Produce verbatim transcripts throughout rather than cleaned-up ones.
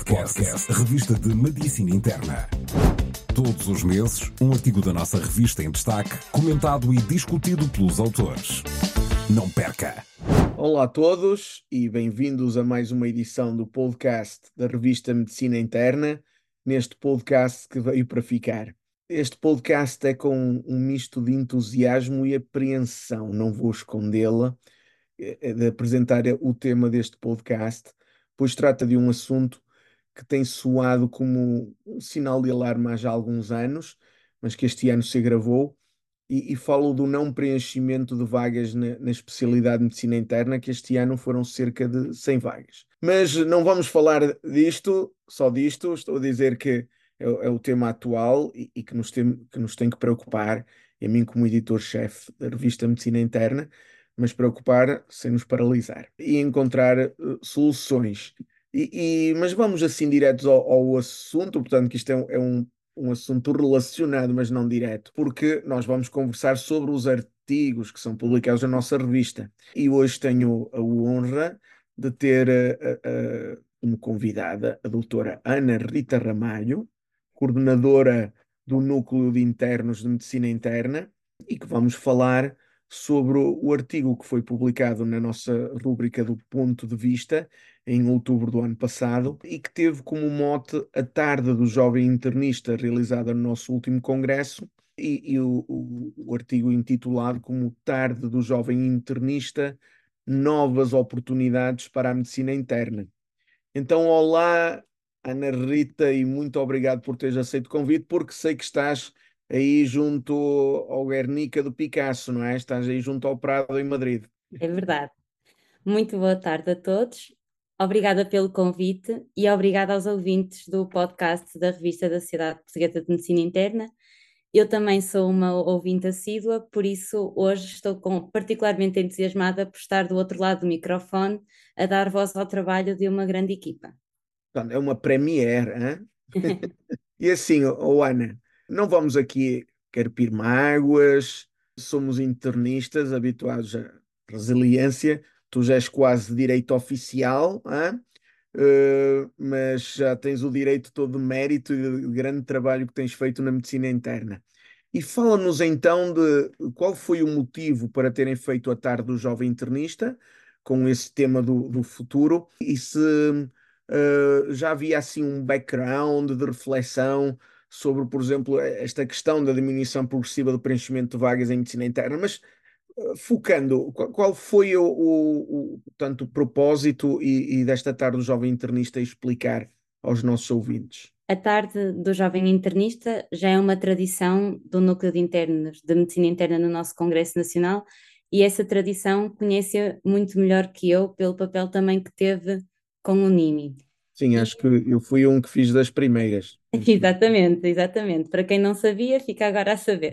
Podcast, a revista de Medicina Interna. Todos os meses, um artigo da nossa revista em destaque, comentado e discutido pelos autores. Não perca! Olá a todos e bem-vindos a mais uma edição do podcast da revista Medicina Interna, neste podcast que veio para ficar. Este podcast é com um misto de entusiasmo e apreensão, não vou escondê-la, de apresentar o tema deste podcast, pois trata de um assunto que tem soado como um sinal de alarme há já alguns anos, mas que este ano se agravou, e, e falo do não preenchimento de vagas na, na especialidade de medicina interna, que este ano foram cerca de cem vagas. Mas não vamos falar disto, só disto, estou a dizer que é, é o tema atual e, e que, nos tem, que nos tem que preocupar, e a mim como editor-chefe da revista Medicina Interna, mas preocupar sem nos paralisar e encontrar uh, soluções. E, e, mas vamos assim diretos ao, ao assunto, portanto que isto é um, é um, um assunto relacionado, mas não direto, porque nós vamos conversar sobre os artigos que são publicados na nossa revista. E hoje tenho a honra de ter uh, uh, como convidada a doutora Ana Rita Ramalho, coordenadora do Núcleo de Internos de Medicina Interna, e que vamos falar sobre o artigo que foi publicado na nossa rúbrica do Ponto de Vista em outubro do ano passado e que teve como mote a Tarde do Jovem Internista, realizada no nosso último congresso, e, e o, o, o artigo intitulado como Tarde do Jovem Internista, Novas Oportunidades para a Medicina Interna. Então, olá, Ana Rita, e muito obrigado por teres aceito o convite, porque sei que estás aí junto ao Guernica do Picasso, não é? Estás aí junto ao Prado em Madrid. É verdade. Muito boa tarde a todos. Obrigada pelo convite e obrigada aos ouvintes do podcast da Revista da Sociedade Portuguesa de Medicina Interna. Eu também sou uma ouvinte assídua, por isso hoje estou com, particularmente entusiasmada por estar do outro lado do microfone a dar voz ao trabalho de uma grande equipa. Portanto, é uma premiere, hein? E assim, oh Ana, não vamos aqui carpir mágoas, somos internistas habituados à resiliência, tu já és quase direito oficial, hein? Uh, mas já tens o direito todo de mérito e de grande trabalho que tens feito na medicina interna. E fala-nos então de qual foi o motivo para terem feito a Tarde do Jovem Internista, com esse tema do, do futuro, e se uh, já havia assim um background de reflexão sobre, por exemplo, esta questão da diminuição progressiva do preenchimento de vagas em medicina interna, mas focando, qual foi o, o, o, portanto, o propósito e, e desta Tarde do Jovem Internista explicar aos nossos ouvintes? A Tarde do Jovem Internista já é uma tradição do Núcleo de Internos de Medicina Interna no nosso Congresso Nacional, e essa tradição conhece muito melhor que eu pelo papel também que teve com o NIMI. Sim, acho que eu fui um que fiz das primeiras. Exatamente, exatamente. Para quem não sabia, fica agora a saber.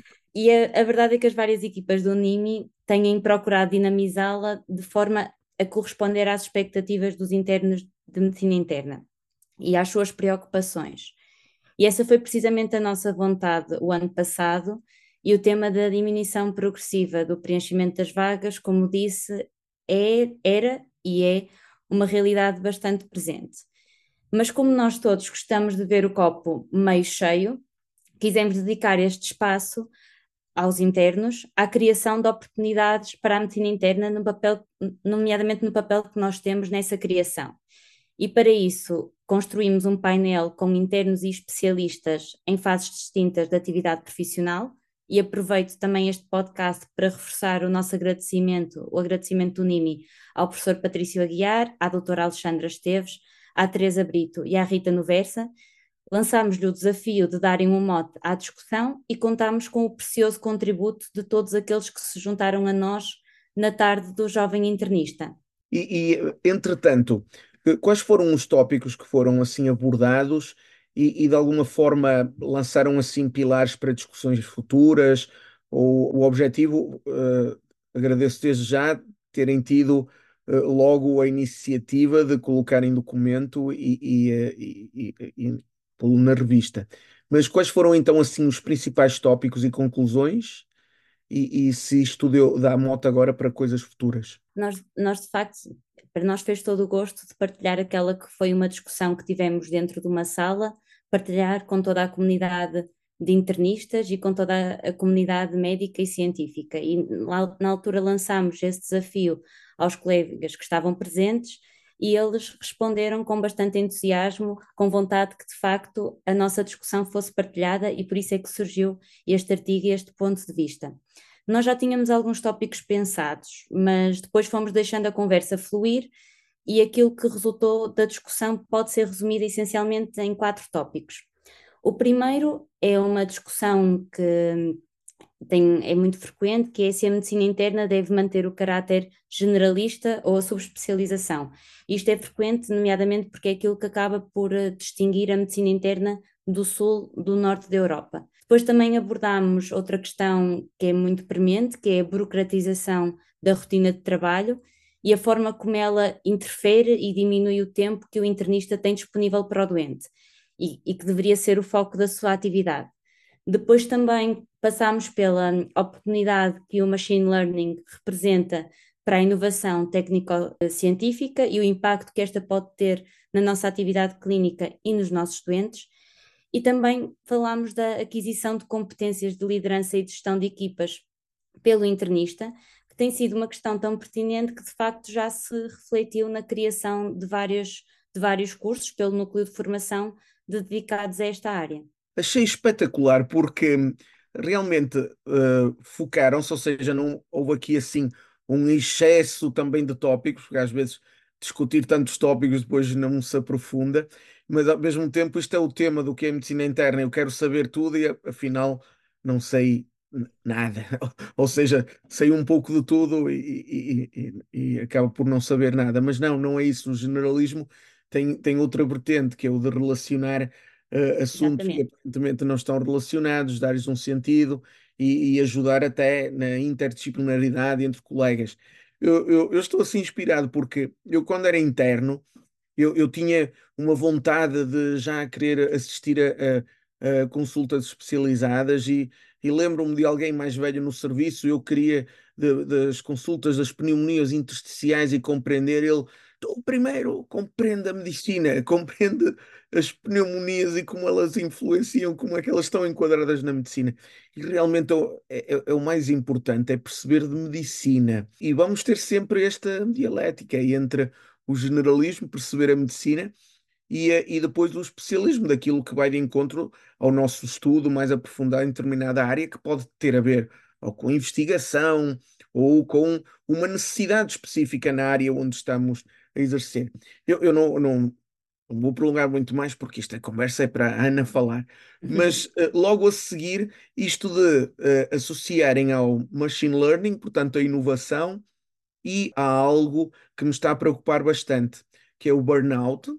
E a, a verdade é que as várias equipas do NIMI têm procurado dinamizá-la de forma a corresponder às expectativas dos internos de medicina interna e às suas preocupações. E essa foi precisamente a nossa vontade o ano passado, e o tema da diminuição progressiva do preenchimento das vagas, como disse, é, era e é uma realidade bastante presente. Mas como nós todos gostamos de ver o copo meio cheio, quisemos dedicar este espaço aos internos, à criação de oportunidades para a medicina interna, no papel, nomeadamente no papel que nós temos nessa criação. E para isso construímos um painel com internos e especialistas em fases distintas da atividade profissional, e aproveito também este podcast para reforçar o nosso agradecimento, o agradecimento do NIMI ao professor Patrício Aguiar, à doutora Alexandra Esteves, à Teresa Brito e à Rita Noversa. Lançámos-lhe o desafio de darem um mote à discussão e contámos com o precioso contributo de todos aqueles que se juntaram a nós na Tarde do Jovem Internista. E, e entretanto, quais foram os tópicos que foram assim abordados e, e de alguma forma lançaram assim pilares para discussões futuras? Ou o objetivo, uh, agradeço desde já terem tido uh, logo a iniciativa de colocar em documento e, e, e, e, e pô-lo na revista. Mas quais foram então assim os principais tópicos e conclusões? E, e se isto deu, dá mote agora para coisas futuras? Nós, nós, de facto, para nós fez todo o gosto de partilhar aquela que foi uma discussão que tivemos dentro de uma sala, partilhar com toda a comunidade de internistas e com toda a comunidade médica e científica. E lá, na altura lançámos esse desafio aos colegas que estavam presentes e eles responderam com bastante entusiasmo, com vontade que de facto a nossa discussão fosse partilhada, e por isso é que surgiu este artigo e este ponto de vista. Nós já tínhamos alguns tópicos pensados, mas depois fomos deixando a conversa fluir e aquilo que resultou da discussão pode ser resumido essencialmente em quatro tópicos. O primeiro é uma discussão que tem, é muito frequente, que é se a medicina interna deve manter o caráter generalista ou a subespecialização. Isto é frequente, nomeadamente porque é aquilo que acaba por uh, distinguir a medicina interna do sul, do norte da Europa. Depois também abordámos outra questão que é muito premente, que é a burocratização da rotina de trabalho e a forma como ela interfere e diminui o tempo que o internista tem disponível para o doente e, e que deveria ser o foco da sua atividade. Depois também passámos pela oportunidade que o machine learning representa para a inovação técnico-científica e o impacto que esta pode ter na nossa atividade clínica e nos nossos doentes. E também falámos da aquisição de competências de liderança e de gestão de equipas pelo internista, que tem sido uma questão tão pertinente que de facto já se refletiu na criação de vários, de vários cursos pelo núcleo de formação dedicados a esta área. Achei espetacular porque realmente uh, focaram-se, ou seja, não houve aqui assim um excesso também de tópicos, porque às vezes discutir tantos tópicos depois não se aprofunda, mas ao mesmo tempo isto é o tema do que é medicina interna, eu quero saber tudo e afinal não sei nada, ou seja, sei um pouco de tudo e, e, e, e acabo por não saber nada, mas não, não é isso, o generalismo tem, tem outra vertente, que é o de relacionar uh, assuntos que Exatamente. aparentemente não estão relacionados, dar-lhes um sentido e, e ajudar até na interdisciplinaridade entre colegas. Eu, eu, eu estou assim inspirado porque eu, quando era interno, eu, eu tinha uma vontade de já querer assistir a, a- a consultas especializadas e, e lembro-me de alguém mais velho no serviço, eu queria de- das consultas das pneumonias intersticiais e compreender ele. Então, primeiro, compreende a medicina, compreende as pneumonias e como elas influenciam, como é que elas estão enquadradas na medicina. E realmente é, é- é o mais importante, é perceber de medicina. E vamos ter sempre esta dialética entre o generalismo, perceber a medicina, e, a- e depois o especialismo, daquilo que vai de encontro ao nosso estudo mais aprofundado em determinada área, que pode ter a ver ou com investigação ou com uma necessidade específica na área onde estamos a exercer. Eu, eu não, não, não vou prolongar muito mais porque esta conversa é para a Ana falar, mas eh, logo a seguir, isto de eh, associarem ao machine learning, portanto, a inovação, e há algo que me está a preocupar bastante, que é o burnout,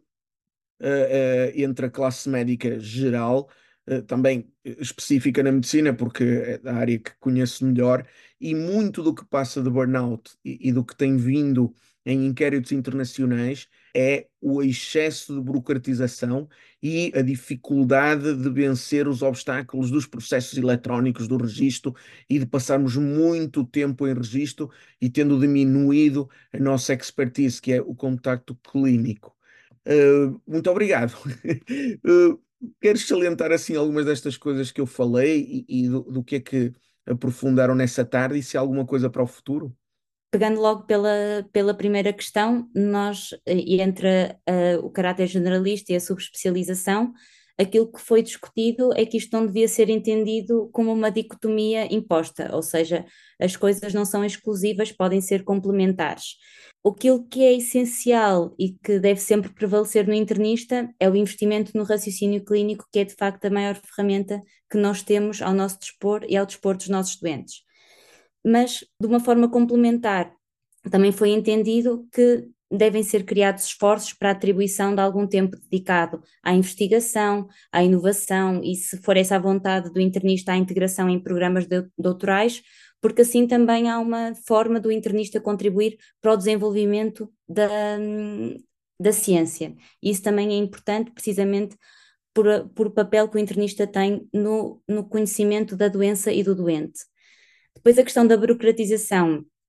eh, eh, entre a classe médica geral, eh, também específica na medicina, porque é da área que conheço melhor, e muito do que passa de burnout e, e do que tem vindo em inquéritos internacionais é o excesso de burocratização e a dificuldade de vencer os obstáculos dos processos eletrónicos do registro e de passarmos muito tempo em registro e tendo diminuído a nossa expertise, que é o contacto clínico. Uh, muito obrigado. Uh, queres salientar assim algumas destas coisas que eu falei e, e do, do que é que aprofundaram nessa tarde e se há alguma coisa para o futuro? Pegando logo pela, pela primeira questão, nós, eh, e entre eh, o caráter generalista e a subespecialização, aquilo que foi discutido é que isto não devia ser entendido como uma dicotomia imposta, ou seja, as coisas não são exclusivas, podem ser complementares. Aquilo que é essencial e que deve sempre prevalecer no internista é o investimento no raciocínio clínico, que é de facto a maior ferramenta que nós temos ao nosso dispor e ao dispor dos nossos doentes. Mas, de uma forma complementar, também foi entendido que devem ser criados esforços para a atribuição de algum tempo dedicado à investigação, à inovação e, se for essa a vontade do internista, à integração em programas de- doutorais, porque assim também há uma forma do internista contribuir para o desenvolvimento da, da ciência. Isso também é importante, precisamente por, por o papel que o internista tem no, no conhecimento da doença e do doente. Depois a questão da burocratização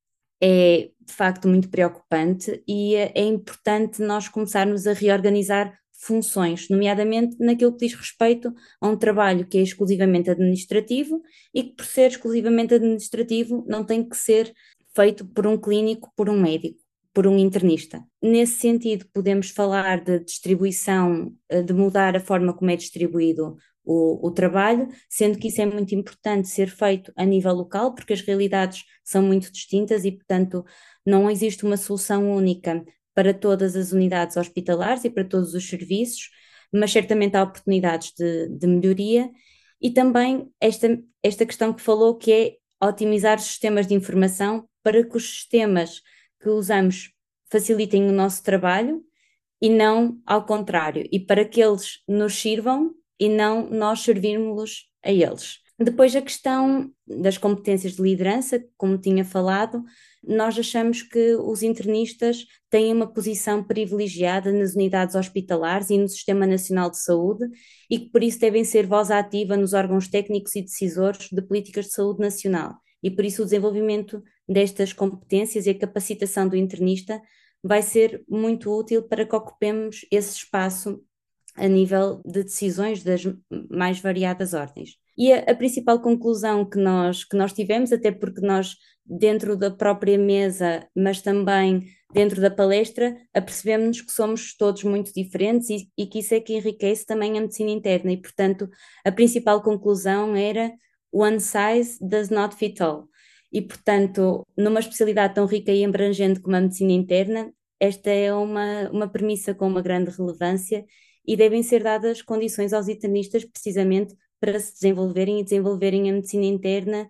é de facto muito preocupante e é é importante nós começarmos a reorganizar funções, nomeadamente naquilo que diz respeito a um trabalho que é exclusivamente administrativo e que, por ser exclusivamente administrativo, não tem que ser feito por um clínico, por um médico, por um internista. Nesse sentido, podemos falar de distribuição, eh, de mudar a forma como é distribuído o, o trabalho, sendo que isso é muito importante ser feito a nível local, porque as realidades são muito distintas e, portanto, não existe uma solução única para todas as unidades hospitalares e para todos os serviços, mas certamente há oportunidades de, de melhoria e também esta, esta questão que falou, que é otimizar os sistemas de informação para que os sistemas que usamos facilitem o nosso trabalho e não ao contrário, e para que eles nos sirvam e não nós servirmos a eles. Depois a questão das competências de liderança, como tinha falado, nós achamos que os internistas têm uma posição privilegiada nas unidades hospitalares e no Sistema Nacional de Saúde e que por isso devem ser voz ativa nos órgãos técnicos e decisores de políticas de saúde nacional. E por isso o desenvolvimento destas competências e a capacitação do internista vai ser muito útil para que ocupemos esse espaço a nível de decisões das mais variadas ordens. E a, a principal conclusão que nós, que nós tivemos, até porque nós, dentro da própria mesa, mas também dentro da palestra, apercebemos-nos que somos todos muito diferentes e, e que isso é que enriquece também a medicina interna. E, portanto, a principal conclusão era one size does not fit all. E, portanto, numa especialidade tão rica e abrangente como a medicina interna, esta é uma, uma premissa com uma grande relevância e devem ser dadas condições aos internistas precisamente para se desenvolverem e desenvolverem a medicina interna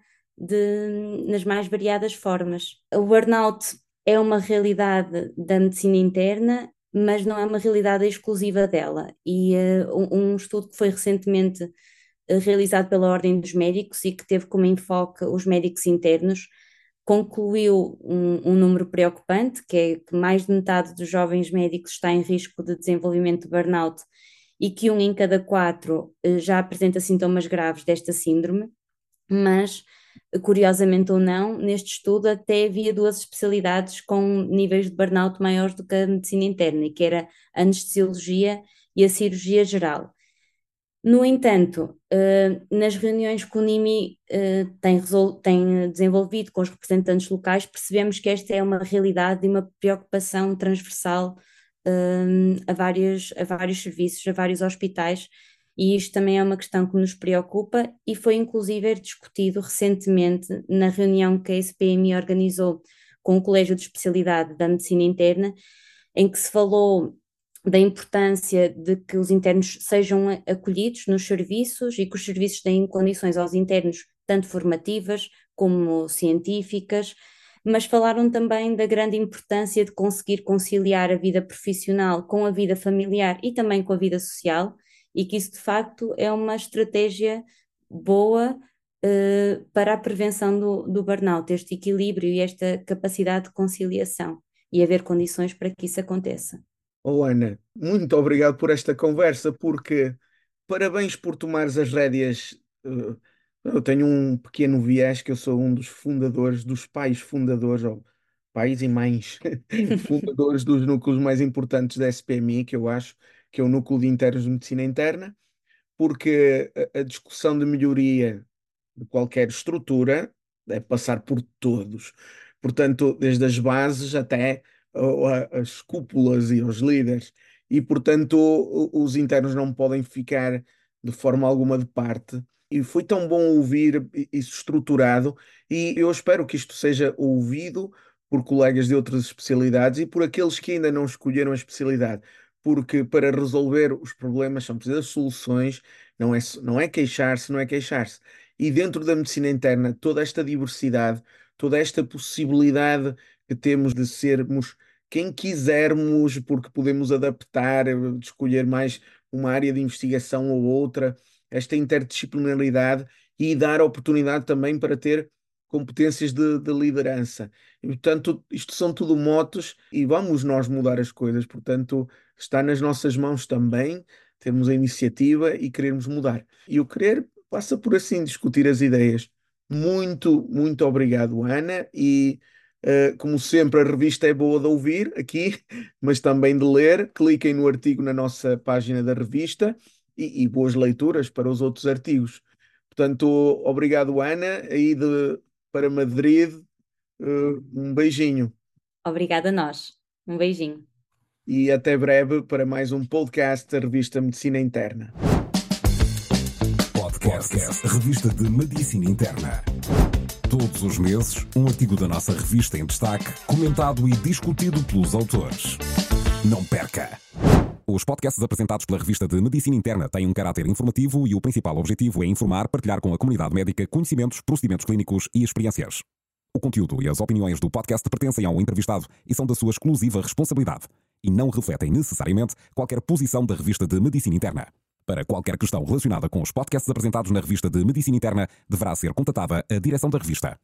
de, nas mais variadas formas. O burnout é uma realidade da medicina interna, mas não é uma realidade exclusiva dela. E uh, um, um estudo que foi recentemente uh, realizado pela Ordem dos Médicos e que teve como enfoque os médicos internos, concluiu um, um número preocupante, que é que mais de metade dos jovens médicos está em risco de desenvolvimento de burnout e que um em cada quatro eh, já apresenta sintomas graves desta síndrome, mas, curiosamente ou não, neste estudo até havia duas especialidades com níveis de burnout maiores do que a medicina interna, que era a anestesiologia e a cirurgia geral. No entanto, uh, nas reuniões que o NIMI uh, tem, resol- tem desenvolvido com os representantes locais, percebemos que esta é uma realidade e uma preocupação transversal um, a vários, a vários serviços, a vários hospitais, e isto também é uma questão que nos preocupa e foi inclusive discutido recentemente na reunião que a S P M I organizou com o Colégio de Especialidade da Medicina Interna, em que se falou da importância de que os internos sejam acolhidos nos serviços e que os serviços deem condições aos internos, tanto formativas como científicas, mas falaram também da grande importância de conseguir conciliar a vida profissional com a vida familiar e também com a vida social, e que isso de facto é uma estratégia boa uh, para a prevenção do, do burnout, este equilíbrio e esta capacidade de conciliação e haver condições para que isso aconteça. Oh, Ana, muito obrigado por esta conversa, porque parabéns por tomares as rédeas. eh, Eu tenho um pequeno viés que eu sou um dos fundadores, dos pais fundadores, ou pais e mães fundadores dos núcleos mais importantes da S P M I, que eu acho que é o Núcleo de Internos de Medicina Interna, porque a, a discussão de melhoria de qualquer estrutura deve passar por todos. Portanto, desde as bases até uh, a- as cúpulas e os líderes. E, portanto, o- os internos não podem ficar de forma alguma de parte. E foi tão bom ouvir isso estruturado, e eu espero que isto seja ouvido por colegas de outras especialidades e por aqueles que ainda não escolheram a especialidade, porque para resolver os problemas são precisas soluções, não é, não é queixar-se, não é queixar-se. E dentro da medicina interna, toda esta diversidade, toda esta possibilidade que temos de sermos quem quisermos, porque podemos adaptar, eh, de escolher mais uma área de investigação ou outra, esta interdisciplinaridade e dar oportunidade também para ter competências de, de liderança. E, portanto, isto são tudo motos e vamos nós mudar as coisas. Portanto, está nas nossas mãos também termos a iniciativa e querermos mudar. E o querer passa por assim discutir as ideias. Muito, muito obrigado, Ana, e Uh, como sempre, a revista é boa de ouvir aqui, mas também de ler. Cliquem no artigo na nossa página da revista e, e boas leituras para os outros artigos. Portanto, obrigado, Ana, aí de, para Madrid, uh, um beijinho. Obrigada a nós. Um beijinho. E até breve para mais um podcast da revista Medicina Interna. Podcast, Revista de Medicina Interna. Todos os meses, um artigo da nossa revista em destaque, comentado e discutido pelos autores. Não perca! Os podcasts apresentados pela Revista de Medicina Interna têm um caráter informativo e o principal objetivo é informar, partilhar com a comunidade médica conhecimentos, procedimentos clínicos e experiências. O conteúdo e as opiniões do podcast pertencem ao entrevistado e são da sua exclusiva responsabilidade e não refletem necessariamente qualquer posição da Revista de Medicina Interna. Para qualquer questão relacionada com os podcasts apresentados na Revista de Medicina Interna, deverá ser contatada a direção da revista.